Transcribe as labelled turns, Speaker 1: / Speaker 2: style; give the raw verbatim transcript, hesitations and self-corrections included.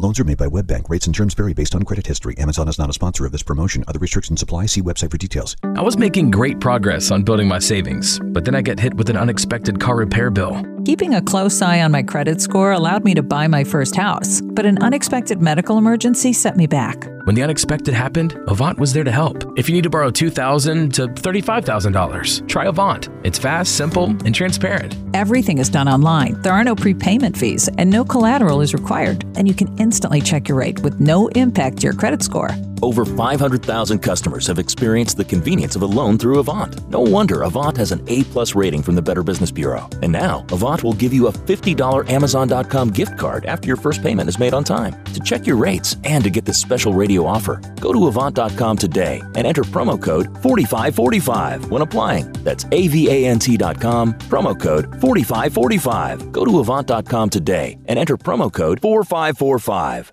Speaker 1: Loans are made by WebBank. Rates and terms vary based on credit history. Amazon is not a sponsor of this promotion. Other restrictions apply. See website for details.
Speaker 2: I was making great progress on building my savings, but then I get hit with an unexpected car repair bill.
Speaker 3: Keeping a close eye on my credit score allowed me to buy my first house, but an unexpected medical emergency set me back.
Speaker 2: When the unexpected happened, Avant was there to help. If you need to borrow two thousand dollars to thirty-five thousand dollars, try Avant. It's fast, simple, and transparent.
Speaker 3: Everything is done online. There are no prepayment fees, and no collateral is required. And you can instantly check your rate with no impact to your credit score.
Speaker 4: Over five hundred thousand customers have experienced the convenience of a loan through Avant. No wonder Avant has an A plus rating from the Better Business Bureau. And now, Avant will give you a fifty dollars Amazon dot com gift card after your first payment is made on time. To check your rates and to get this special radio offer, go to Avant dot com today and enter promo code forty-five forty-five when applying. That's A V A N T dot com, promo code forty-five forty-five. Go to Avant dot com today and enter promo code four five four five.